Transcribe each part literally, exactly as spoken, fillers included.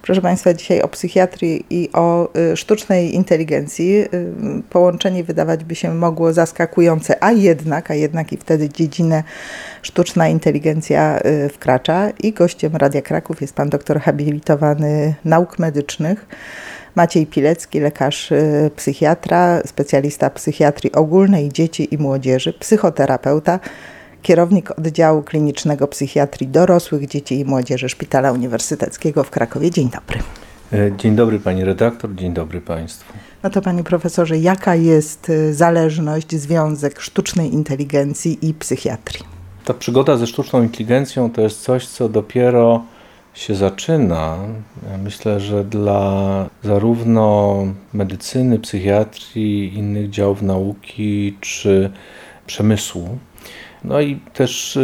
Proszę Państwa, dzisiaj o psychiatrii i o y, sztucznej inteligencji. Y, połączenie wydawać by się mogło zaskakujące, a jednak, a jednak i wtedy dziedzinę sztuczna inteligencja y, wkracza. I gościem Radia Kraków jest pan doktor habilitowany nauk medycznych Maciej Pilecki, lekarz y, psychiatra, specjalista psychiatrii ogólnej dzieci i młodzieży, psychoterapeuta, kierownik oddziału klinicznego psychiatrii dorosłych, dzieci i młodzieży Szpitala Uniwersyteckiego w Krakowie. Dzień dobry. Dzień dobry pani redaktor, dzień dobry państwu. No to panie profesorze, jaka jest zależność, związek sztucznej inteligencji i psychiatrii? Ta przygoda ze sztuczną inteligencją to jest coś, co dopiero się zaczyna. Myślę, że dla zarówno medycyny, psychiatrii, innych działów nauki czy przemysłu. No i też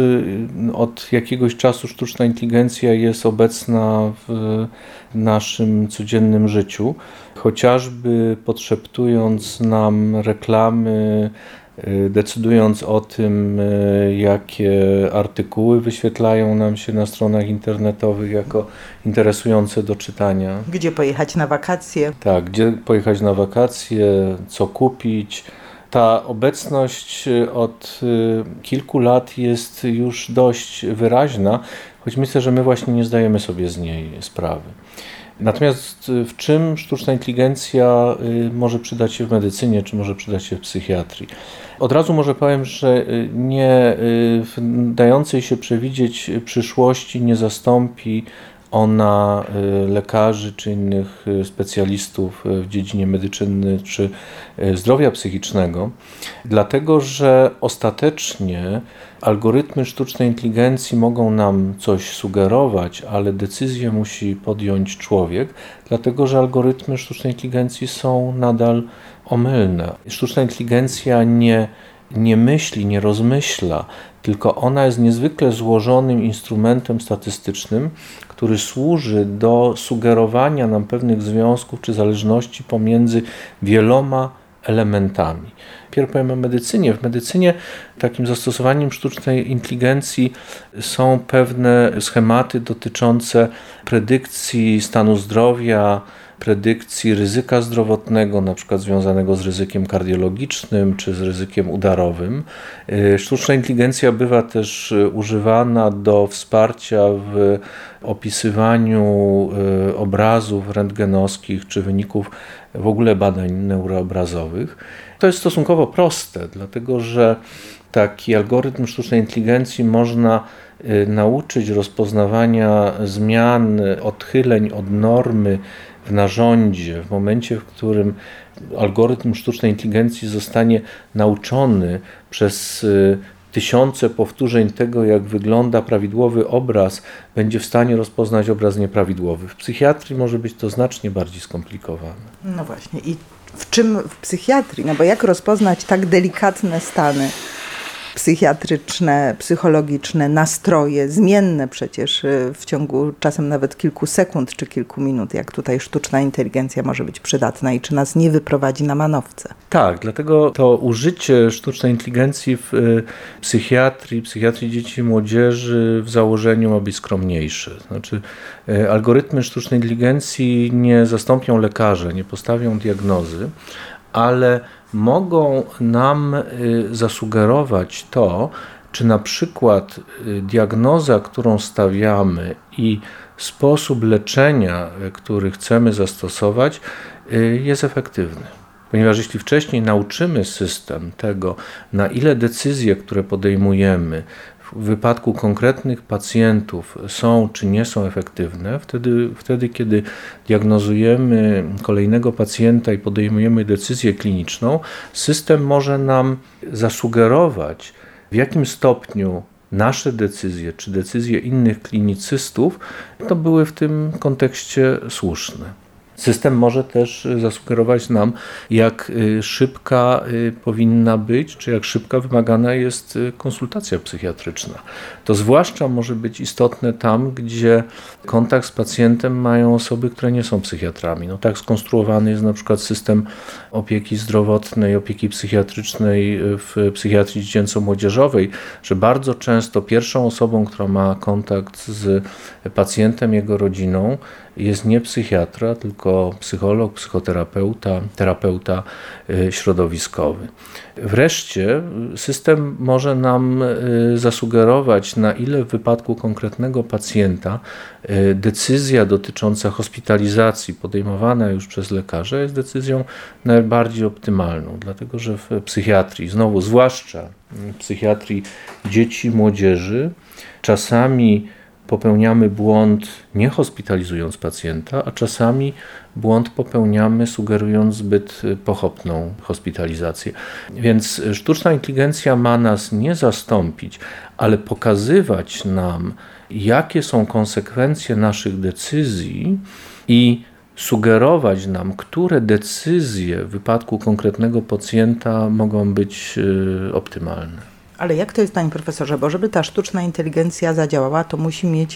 od jakiegoś czasu sztuczna inteligencja jest obecna w naszym codziennym życiu, chociażby podszeptując nam reklamy, decydując o tym, jakie artykuły wyświetlają nam się na stronach internetowych jako interesujące do czytania. Gdzie pojechać na wakacje? Tak, gdzie pojechać na wakacje, co kupić. Ta obecność od kilku lat jest już dość wyraźna, choć myślę, że my właśnie nie zdajemy sobie z niej sprawy. Natomiast w czym sztuczna inteligencja może przydać się w medycynie, czy może przydać się w psychiatrii? Od razu może powiem, że nie w dającej się przewidzieć przyszłości nie zastąpi ona lekarzy czy innych specjalistów w dziedzinie medycyny czy zdrowia psychicznego, dlatego że ostatecznie algorytmy sztucznej inteligencji mogą nam coś sugerować, ale decyzję musi podjąć człowiek, dlatego że algorytmy sztucznej inteligencji są nadal omylne. Sztuczna inteligencja nie nie myśli, nie rozmyśla, tylko ona jest niezwykle złożonym instrumentem statystycznym, który służy do sugerowania nam pewnych związków czy zależności pomiędzy wieloma elementami. Pierw powiem o medycynie. W medycynie takim zastosowaniem sztucznej inteligencji są pewne schematy dotyczące predykcji stanu zdrowia, predykcji ryzyka zdrowotnego, na przykład związanego z ryzykiem kardiologicznym czy z ryzykiem udarowym. Sztuczna inteligencja bywa też używana do wsparcia w opisywaniu obrazów rentgenowskich czy wyników w ogóle badań neuroobrazowych. To jest stosunkowo proste, dlatego że taki algorytm sztucznej inteligencji można nauczyć rozpoznawania zmian, odchyleń od normy w narządzie, w momencie, w którym algorytm sztucznej inteligencji zostanie nauczony przez tysiące powtórzeń tego, jak wygląda prawidłowy obraz, będzie w stanie rozpoznać obraz nieprawidłowy. W psychiatrii może być to znacznie bardziej skomplikowane. No właśnie. I w czym w psychiatrii? No bo jak rozpoznać tak delikatne stany psychiatryczne, psychologiczne, nastroje, zmienne przecież w ciągu czasem nawet kilku sekund czy kilku minut, jak tutaj sztuczna inteligencja może być przydatna i czy nas nie wyprowadzi na manowce. Tak, dlatego to użycie sztucznej inteligencji w psychiatrii, psychiatrii dzieci i młodzieży w założeniu ma być skromniejsze. Znaczy, algorytmy sztucznej inteligencji nie zastąpią lekarzy, nie postawią diagnozy, ale mogą nam zasugerować to, czy na przykład diagnoza, którą stawiamy i sposób leczenia, który chcemy zastosować, jest efektywny. Ponieważ jeśli wcześniej nauczymy system tego, na ile decyzje, które podejmujemy w wypadku konkretnych pacjentów są czy nie są efektywne, wtedy, wtedy kiedy diagnozujemy kolejnego pacjenta i podejmujemy decyzję kliniczną, system może nam zasugerować, w jakim stopniu nasze decyzje czy decyzje innych klinicystów to były w tym kontekście słuszne. System może też zasugerować nam, jak szybka powinna być, czy jak szybka wymagana jest konsultacja psychiatryczna. To zwłaszcza może być istotne tam, gdzie kontakt z pacjentem mają osoby, które nie są psychiatrami. No tak skonstruowany jest na przykład system opieki zdrowotnej, opieki psychiatrycznej w psychiatrii dziecięco-młodzieżowej, że bardzo często pierwszą osobą, która ma kontakt z pacjentem, jego rodziną, jest nie psychiatra, tylko psycholog, psychoterapeuta, terapeuta środowiskowy. Wreszcie system może nam zasugerować, na ile w wypadku konkretnego pacjenta decyzja dotycząca hospitalizacji podejmowana już przez lekarza jest decyzją najbardziej optymalną, dlatego że w psychiatrii, znowu zwłaszcza w psychiatrii dzieci i młodzieży, czasami popełniamy błąd nie hospitalizując pacjenta, a czasami błąd popełniamy sugerując zbyt pochopną hospitalizację. Więc sztuczna inteligencja ma nas nie zastąpić, ale pokazywać nam, jakie są konsekwencje naszych decyzji i sugerować nam, które decyzje w wypadku konkretnego pacjenta mogą być optymalne. Ale jak to jest, panie profesorze, bo żeby ta sztuczna inteligencja zadziałała, to musi mieć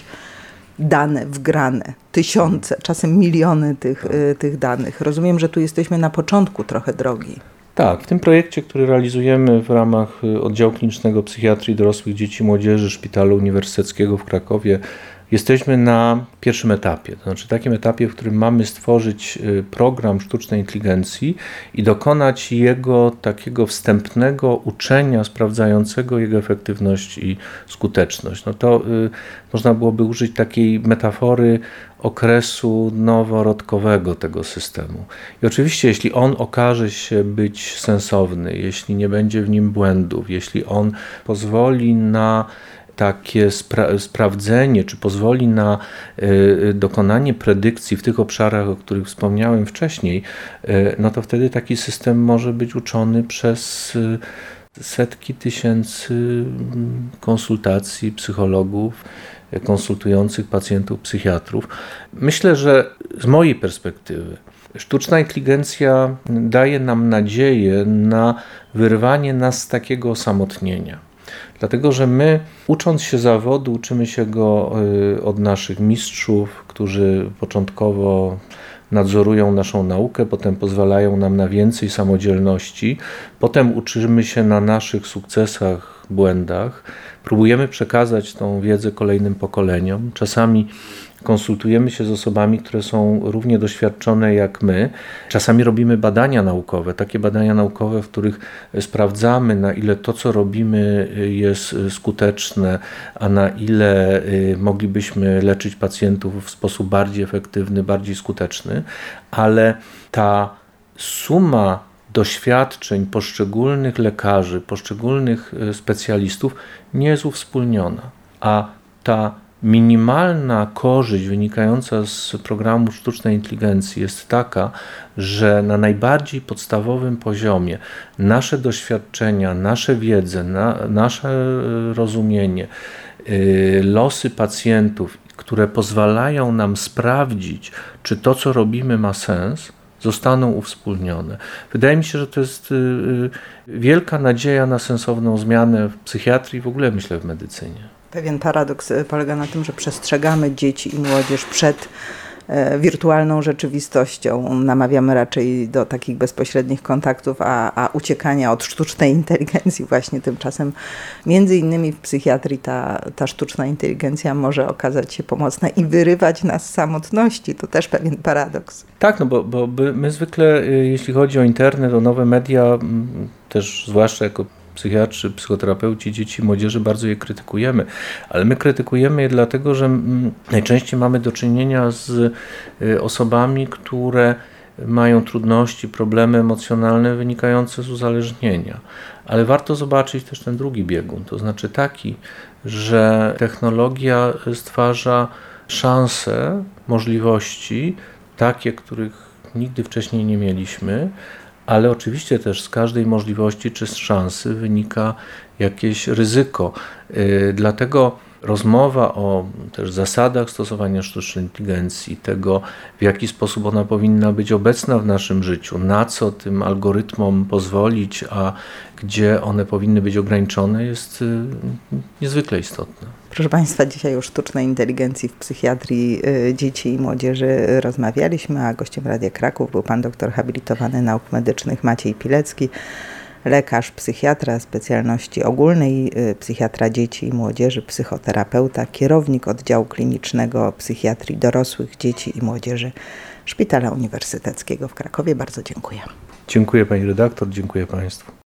dane wgrane, tysiące, czasem miliony tych, tych danych. Rozumiem, że tu jesteśmy na początku trochę drogi. Tak, w tym projekcie, który realizujemy w ramach Oddziału Klinicznego Psychiatrii Dorosłych Dzieci i Młodzieży Szpitalu Uniwersyteckiego w Krakowie, jesteśmy na pierwszym etapie, to znaczy takim etapie, w którym mamy stworzyć program sztucznej inteligencji i dokonać jego takiego wstępnego uczenia sprawdzającego jego efektywność i skuteczność. No to y, można byłoby użyć takiej metafory okresu noworodkowego tego systemu. I oczywiście, jeśli on okaże się być sensowny, jeśli nie będzie w nim błędów, jeśli on pozwoli na takie spra- sprawdzenie, czy pozwoli na y, dokonanie predykcji w tych obszarach, o których wspomniałem wcześniej, y, no to wtedy taki system może być uczony przez y, setki tysięcy konsultacji psychologów, konsultujących pacjentów, psychiatrów. Myślę, że z mojej perspektywy sztuczna inteligencja daje nam nadzieję na wyrwanie nas z takiego osamotnienia. Dlatego, że my, ucząc się zawodu, uczymy się go od naszych mistrzów, którzy początkowo nadzorują naszą naukę, potem pozwalają nam na więcej samodzielności, potem uczymy się na naszych sukcesach, błędach, próbujemy przekazać tą wiedzę kolejnym pokoleniom. Czasami konsultujemy się z osobami, które są równie doświadczone jak my. Czasami robimy badania naukowe, takie badania naukowe, w których sprawdzamy, na ile to, co robimy, jest skuteczne, a na ile moglibyśmy leczyć pacjentów w sposób bardziej efektywny, bardziej skuteczny, ale ta suma doświadczeń poszczególnych lekarzy, poszczególnych specjalistów nie jest uwspólniona, a ta minimalna korzyść wynikająca z programu sztucznej inteligencji jest taka, że na najbardziej podstawowym poziomie nasze doświadczenia, nasze wiedzę, na, nasze rozumienie, yy, losy pacjentów, które pozwalają nam sprawdzić, czy to, co robimy, ma sens, zostaną uwspólnione. Wydaje mi się, że to jest yy, wielka nadzieja na sensowną zmianę w psychiatrii, w ogóle myślę w medycynie. Pewien paradoks polega na tym, że przestrzegamy dzieci i młodzież przed e, wirtualną rzeczywistością. Namawiamy raczej do takich bezpośrednich kontaktów, a, a uciekania od sztucznej inteligencji właśnie tymczasem. Między innymi w psychiatrii ta, ta sztuczna inteligencja może okazać się pomocna i wyrywać nas z samotności. To też pewien paradoks. Tak, no bo, bo my zwykle, jeśli chodzi o internet, o nowe media, też zwłaszcza jako psychiatrzy, psychoterapeuci dzieci i młodzieży, bardzo je krytykujemy, ale my krytykujemy je dlatego, że najczęściej mamy do czynienia z osobami, które mają trudności, problemy emocjonalne wynikające z uzależnienia. Ale warto zobaczyć też ten drugi biegun, to znaczy taki, że technologia stwarza szanse, możliwości, takie, których nigdy wcześniej nie mieliśmy, ale oczywiście też z każdej możliwości czy z szansy wynika jakieś ryzyko. Yy, dlatego rozmowa o też zasadach stosowania sztucznej inteligencji, tego w jaki sposób ona powinna być obecna w naszym życiu, na co tym algorytmom pozwolić, a gdzie one powinny być ograniczone, jest yy, niezwykle istotna. Proszę Państwa, dzisiaj o sztucznej inteligencji w psychiatrii y, dzieci i młodzieży rozmawialiśmy, a gościem Radia Kraków był pan doktor habilitowany nauk medycznych Maciej Pilecki. lekarz, psychiatra specjalności ogólnej, psychiatra dzieci i młodzieży, psychoterapeuta, kierownik oddziału klinicznego psychiatrii dorosłych, dzieci i młodzieży Szpitala Uniwersyteckiego w Krakowie. Bardzo dziękuję. Dziękuję pani redaktor, dziękuję państwu.